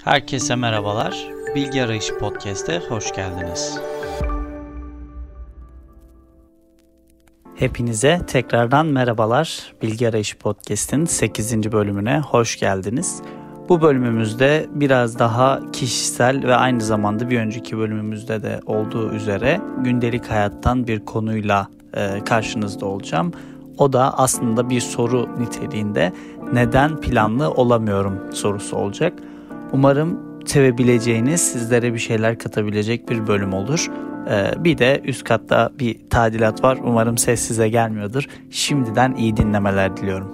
Herkese merhabalar. Bilgi Arayışı Podcast'e hoş geldiniz. Hepinize tekrardan merhabalar. Bilgi Arayışı Podcast'in 8. bölümüne hoş geldiniz. Bu bölümümüzde biraz daha kişisel ve aynı zamanda bir önceki bölümümüzde de olduğu üzere gündelik hayattan bir konuyla karşınızda olacağım. O da aslında bir soru niteliğinde neden planlı olamıyorum sorusu olacak. Umarım sevebileceğiniz, sizlere bir şeyler katabilecek bir bölüm olur. Bir de üst katta bir tadilat var. Umarım ses size gelmiyordur. Şimdiden iyi dinlemeler diliyorum.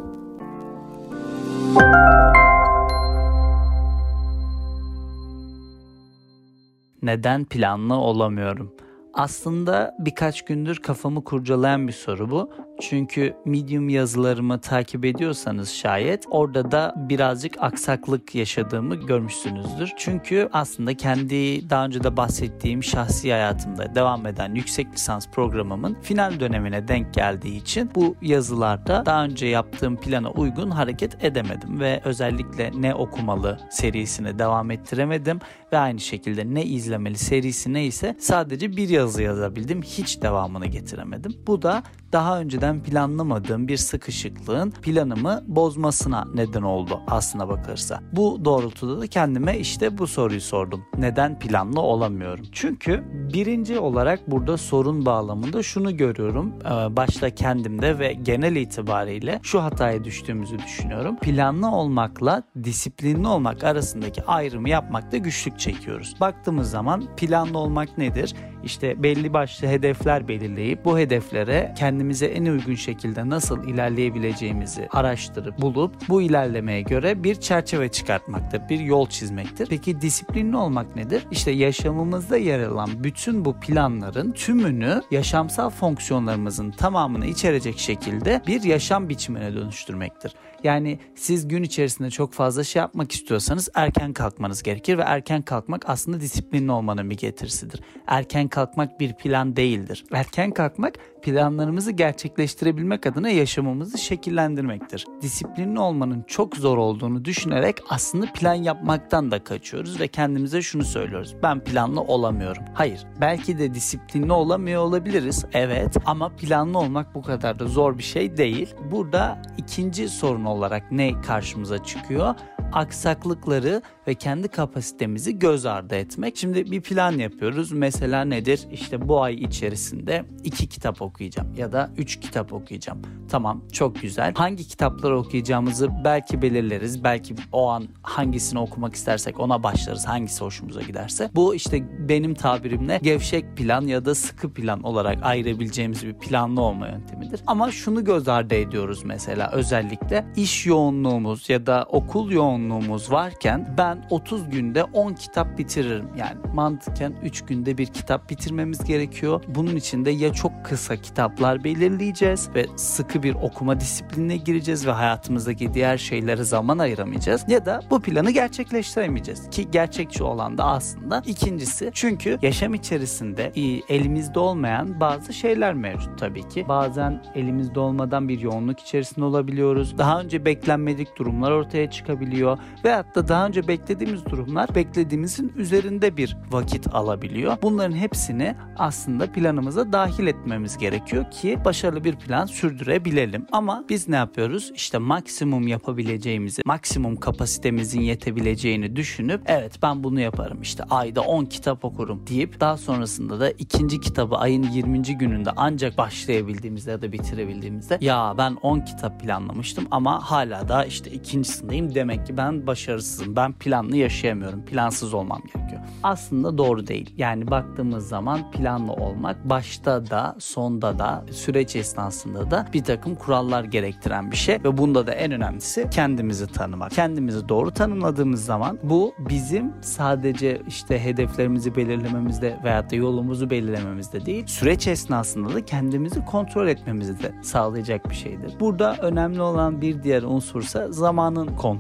Neden planlı olamıyorum? Aslında birkaç gündür kafamı kurcalayan bir soru bu. Çünkü Medium yazılarımı takip ediyorsanız şayet orada da birazcık aksaklık yaşadığımı görmüşsünüzdür. Çünkü aslında kendi daha önce de bahsettiğim şahsi hayatımda devam eden yüksek lisans programımın final dönemine denk geldiği için bu yazılarda daha önce yaptığım plana uygun hareket edemedim ve özellikle Ne Okumalı serisine devam ettiremedim ve aynı şekilde Ne İzlemeli serisine ise sadece bir yazı yazabildim, hiç devamını getiremedim. Bu da daha önceden planlamadığım bir sıkışıklığın planımı bozmasına neden oldu aslına bakılırsa. Bu doğrultuda da kendime işte bu soruyu sordum. Neden planlı olamıyorum? Çünkü birinci olarak burada sorun bağlamında şunu görüyorum. Başta kendimde ve genel itibariyle şu hataya düştüğümüzü düşünüyorum. Planlı olmakla disiplinli olmak arasındaki ayrımı yapmakta güçlük çekiyoruz. Baktığımız zaman planlı olmak nedir? İşte belli başlı hedefler belirleyip bu hedeflere kendimize en uygun şekilde nasıl ilerleyebileceğimizi araştırıp bulup bu ilerlemeye göre bir çerçeve çıkartmaktır, bir yol çizmektir. Peki disiplinli olmak nedir? İşte yaşamımızda yer alan bütün bu planların tümünü yaşamsal fonksiyonlarımızın tamamını içerecek şekilde bir yaşam biçimine dönüştürmektir. Yani siz gün içerisinde çok fazla şey yapmak istiyorsanız erken kalkmanız gerekir ve erken kalkmak aslında disiplinli olmanın bir getirisidir. Erken kalkmak bir plan değildir. Erken kalkmak planlarımızı gerçekleştirebilmek adına yaşamımızı şekillendirmektir. Disiplinli olmanın çok zor olduğunu düşünerek aslında plan yapmaktan da kaçıyoruz ve kendimize şunu söylüyoruz. Ben planlı olamıyorum. Hayır, belki de disiplinli olamıyor olabiliriz. Evet, ama planlı olmak bu kadar da zor bir şey değil. Burada ikinci sorun olarak ne karşımıza çıkıyor? Aksaklıkları ve kendi kapasitemizi göz ardı etmek. Şimdi bir plan yapıyoruz. Mesela nedir? İşte bu ay içerisinde 2 kitap okuyacağım ya da 3 kitap okuyacağım. Tamam, çok güzel. Hangi kitapları okuyacağımızı belki belirleriz. Belki o an hangisini okumak istersek ona başlarız. Hangisi hoşumuza giderse. Bu işte benim tabirimle gevşek plan ya da sıkı plan olarak ayırabileceğimiz bir planlı olma yöntemidir. Ama şunu göz ardı ediyoruz mesela, özellikle iş yoğunluğumuz ya da okul yoğunluğumuz varken ben 30 günde 10 kitap bitiririm. Yani mantıken 3 günde bir kitap bitirmemiz gerekiyor. Bunun için de ya çok kısa kitaplar belirleyeceğiz ve sıkı bir okuma disiplinine gireceğiz ve hayatımızdaki diğer şeylere zaman ayıramayacağız. Ya da bu planı gerçekleştiremeyeceğiz. Ki gerçekçi olan da aslında ikincisi. Çünkü yaşam içerisinde elimizde olmayan bazı şeyler mevcut tabii ki. Bazen elimizde olmadan bir yoğunluk içerisinde olabiliyoruz. Daha önce beklenmedik durumlar ortaya çıkabiliyor. Veyahut da daha önce beklediğimiz durumlar beklediğimizin üzerinde bir vakit alabiliyor. Bunların hepsini aslında planımıza dahil etmemiz gerekiyor ki başarılı bir plan sürdürebilelim. Ama biz ne yapıyoruz? İşte maksimum yapabileceğimizi, maksimum kapasitemizin yetebileceğini düşünüp evet ben bunu yaparım, işte ayda 10 kitap okurum deyip daha sonrasında da ikinci kitabı ayın 20. gününde ancak başlayabildiğimizde ya da bitirebildiğimizde ya ben 10 kitap planlamıştım ama hala da işte ikincisindeyim, demek ki ben başarısızım, ben planlı yaşayamıyorum, plansız olmam gerekiyor. Aslında doğru değil. Yani baktığımız zaman planlı olmak başta da sonda da süreç esnasında da bir takım kurallar gerektiren bir şey ve bunda da en önemlisi kendimizi tanımak. Kendimizi doğru tanımladığımız zaman bu bizim sadece işte hedeflerimizi belirlememizde veyahut da yolumuzu belirlememizde değil, süreç esnasında da kendimizi kontrol etmemizi de sağlayacak bir şeydir. Burada önemli olan bir diğer unsursa zamanın kontrolü.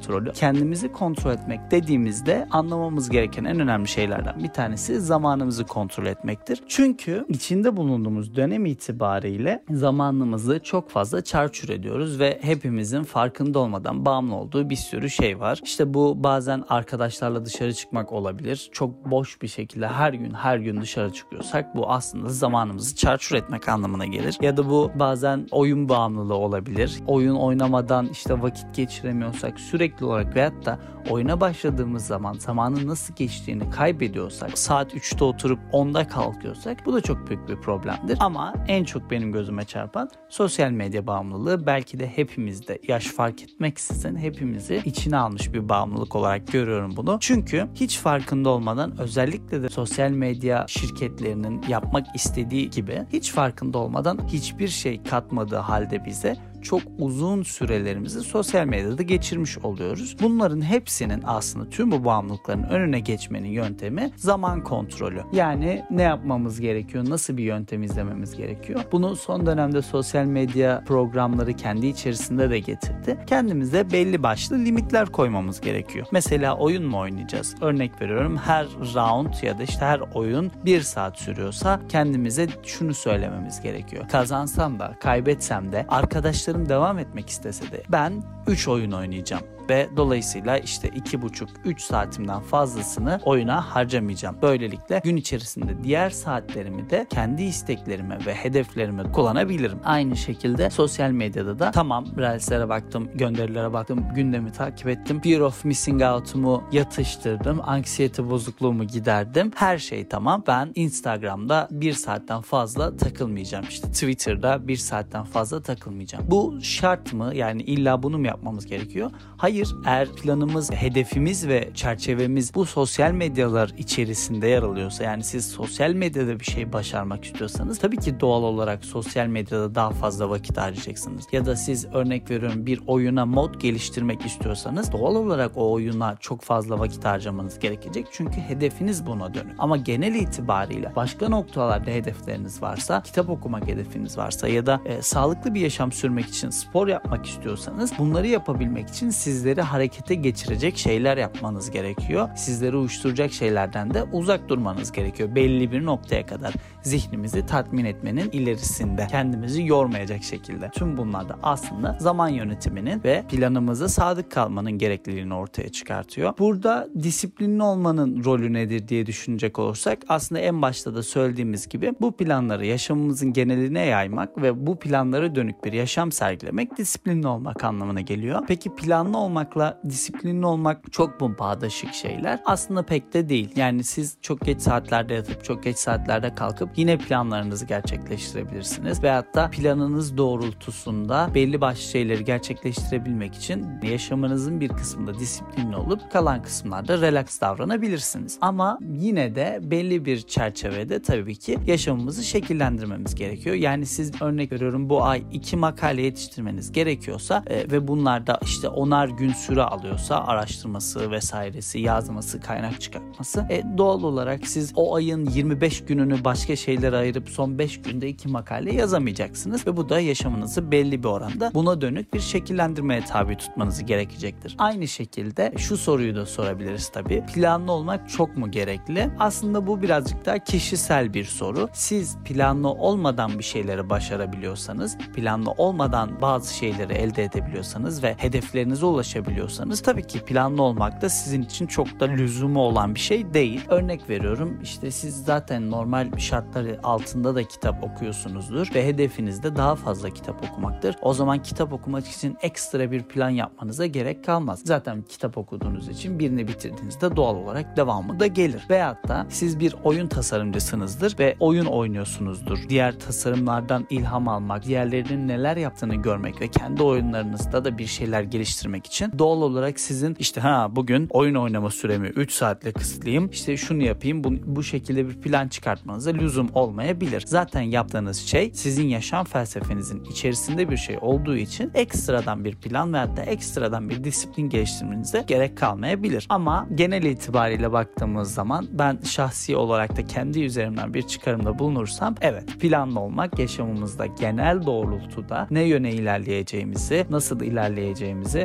kendimizi kontrol etmek dediğimizde anlamamız gereken en önemli şeylerden bir tanesi zamanımızı kontrol etmektir. Çünkü içinde bulunduğumuz dönem itibariyle zamanımızı çok fazla çarçur ediyoruz ve hepimizin farkında olmadan bağımlı olduğu bir sürü şey var. İşte bu bazen arkadaşlarla dışarı çıkmak olabilir. Çok boş bir şekilde her gün dışarı çıkıyorsak bu aslında zamanımızı çarçur etmek anlamına gelir. Ya da bu bazen oyun bağımlılığı olabilir. Oyun oynamadan işte vakit geçiremiyorsak sürekli olarak veyahut da oyuna başladığımız zaman zamanın nasıl geçtiğini kaybediyorsak, saat 3'te oturup 10'da kalkıyorsak bu da çok büyük bir problemdir. Ama en çok benim gözüme çarpan sosyal medya bağımlılığı. Belki de hepimizde, yaş fark etmeksizin hepimizi içine almış bir bağımlılık olarak görüyorum bunu. Çünkü hiç farkında olmadan, özellikle de sosyal medya şirketlerinin yapmak istediği gibi hiç farkında olmadan hiçbir şey katmadığı halde bize çok uzun sürelerimizi sosyal medyada geçirmiş oluyoruz. Bunların hepsinin aslında tüm bu bağımlılıkların önüne geçmenin yöntemi zaman kontrolü. Yani ne yapmamız gerekiyor? Nasıl bir yöntem izlememiz gerekiyor? Bunu son dönemde sosyal medya programları kendi içerisinde de getirdi. Kendimize belli başlı limitler koymamız gerekiyor. Mesela oyun mu oynayacağız? Örnek veriyorum, her round ya da işte her oyun 1 saat sürüyorsa kendimize şunu söylememiz gerekiyor. Kazansam da kaybetsem de arkadaşlarım devam etmek istese de ben 3 oyun oynayacağım ve dolayısıyla işte 2,5-3 saatimden fazlasını oyuna harcamayacağım. Böylelikle gün içerisinde diğer saatlerimi de kendi isteklerime ve hedeflerime kullanabilirim. Aynı şekilde sosyal medyada da tamam, Reels'lere baktım, gönderilere baktım, gündemi takip ettim, fear of missing out'umu yatıştırdım, anksiyete bozukluğumu giderdim. Her şey tamam. Ben Instagram'da 1 saatten fazla takılmayacağım. İşte Twitter'da 1 saatten fazla takılmayacağım. Bu şart mı? Yani illa bunu mu yapmamız gerekiyor? Hayır, eğer planımız, hedefimiz ve çerçevemiz bu sosyal medyalar içerisinde yer alıyorsa, yani siz sosyal medyada bir şey başarmak istiyorsanız tabii ki doğal olarak sosyal medyada daha fazla vakit harcayacaksınız. Ya da siz örnek veriyorum bir oyuna mod geliştirmek istiyorsanız doğal olarak o oyuna çok fazla vakit harcamanız gerekecek. Çünkü hedefiniz buna dönük. Ama genel itibariyle başka noktalarda hedefleriniz varsa, kitap okumak hedefiniz varsa ya da sağlıklı bir yaşam sürmek için spor yapmak istiyorsanız bunları yapabilmek için sizleri harekete geçirecek şeyler yapmanız gerekiyor. Sizleri uyuşturacak şeylerden de uzak durmanız gerekiyor. Belli bir noktaya kadar zihnimizi tatmin etmenin ilerisinde, kendimizi yormayacak şekilde. Tüm bunlar da aslında zaman yönetiminin ve planımıza sadık kalmanın gerekliliğini ortaya çıkartıyor. Burada disiplinli olmanın rolü nedir diye düşünecek olursak, aslında en başta da söylediğimiz gibi bu planları yaşamımızın geneline yaymak ve bu planlara dönük bir yaşam sergilemek disiplinli olmak anlamına geliyor. Peki planlı olmakla disiplinli olmak çok mu bağdaşık şeyler? Aslında pek de değil. Yani siz çok geç saatlerde yatıp çok geç saatlerde kalkıp yine planlarınızı gerçekleştirebilirsiniz. Veyahut da planınız doğrultusunda belli başlı şeyleri gerçekleştirebilmek için yaşamınızın bir kısmında disiplinli olup kalan kısımlarda relax davranabilirsiniz. Ama yine de belli bir çerçevede tabii ki yaşamımızı şekillendirmemiz gerekiyor. Yani siz örnek veriyorum bu ay 2 makale yetiştirmeniz gerekiyorsa ve bunlar da işte 10'ar gün süre alıyorsa araştırması vesairesi, yazması, kaynak çıkartması, doğal olarak siz o ayın 25 gününü başka şeylere ayırıp son 5 günde 2 makale yazamayacaksınız ve bu da yaşamınızı belli bir oranda buna dönük bir şekillendirmeye tabi tutmanızı gerekecektir. Aynı şekilde şu soruyu da sorabiliriz tabii. Planlı olmak çok mu gerekli? Aslında bu birazcık daha kişisel bir soru. Siz planlı olmadan bir şeyleri başarabiliyorsanız, planlı olmadan bazı şeyleri elde edebiliyorsanız ve hedeflerinize ulaşabiliyorsanız tabii ki planlı olmak da sizin için çok da lüzumu olan bir şey değil. Örnek veriyorum, işte siz zaten normal şartları altında da kitap okuyorsunuzdur ve hedefiniz de daha fazla kitap okumaktır. O zaman kitap okumak için ekstra bir plan yapmanıza gerek kalmaz. Zaten kitap okuduğunuz için birini bitirdiğinizde doğal olarak devamı da gelir. Veyahut da siz bir oyun tasarımcısınızdır ve oyun oynuyorsunuzdur. Diğer tasarımlardan ilham almak, diğerlerinin neler yaptığını görmek ve kendi oyunlarınızda da bir şeyler geliştirmek için doğal olarak sizin işte bugün oyun oynama süremi 3 saatle kısıtlayayım, işte şunu yapayım, bu şekilde bir plan çıkartmanıza lüzum olmayabilir. Zaten yaptığınız şey sizin yaşam felsefenizin içerisinde bir şey olduğu için ekstradan bir plan veyahut da ekstradan bir disiplin geliştirmenize gerek kalmayabilir. Ama genel itibariyle baktığımız zaman ben şahsi olarak da kendi üzerimden bir çıkarımda bulunursam, evet, planlı olmak yaşamımızda genel doğrultuda ne yöne ilerleyeceğimizi, nasıl ilerleyeceğimizi ve neler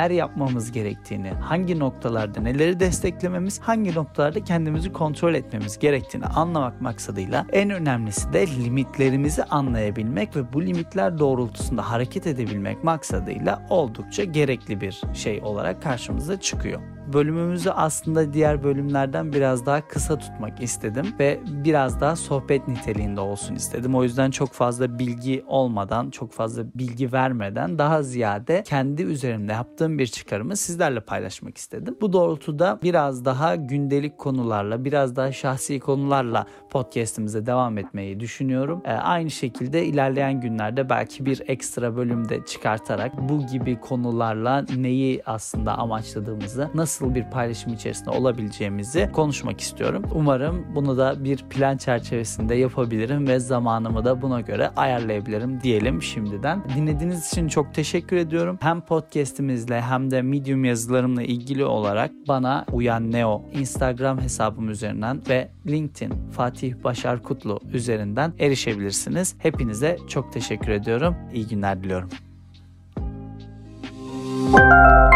neler yapmamız gerektiğini, hangi noktalarda neleri desteklememiz, hangi noktalarda kendimizi kontrol etmemiz gerektiğini anlamak maksadıyla, en önemlisi de limitlerimizi anlayabilmek ve bu limitler doğrultusunda hareket edebilmek maksadıyla oldukça gerekli bir şey olarak karşımıza çıkıyor. Bölümümüzü aslında diğer bölümlerden biraz daha kısa tutmak istedim ve biraz daha sohbet niteliğinde olsun istedim. O yüzden çok fazla bilgi olmadan, çok fazla bilgi vermeden daha ziyade kendi üzerimde yaptığım bir çıkarımı sizlerle paylaşmak istedim. Bu doğrultuda biraz daha gündelik konularla, biraz daha şahsi konularla podcast'imize devam etmeyi düşünüyorum. Aynı şekilde ilerleyen günlerde belki bir ekstra bölümde çıkartarak bu gibi konularla neyi aslında amaçladığımızı, nasıl bir paylaşım içerisinde olabileceğimizi konuşmak istiyorum. Umarım bunu da bir plan çerçevesinde yapabilirim ve zamanımı da buna göre ayarlayabilirim diyelim şimdiden. Dinlediğiniz için çok teşekkür ediyorum. Hem podcast'imizle hem de Medium yazılarımla ilgili olarak bana Uyan Neo Instagram hesabım üzerinden ve LinkedIn Fatih Başar Kutlu üzerinden erişebilirsiniz. Hepinize çok teşekkür ediyorum. İyi günler diliyorum.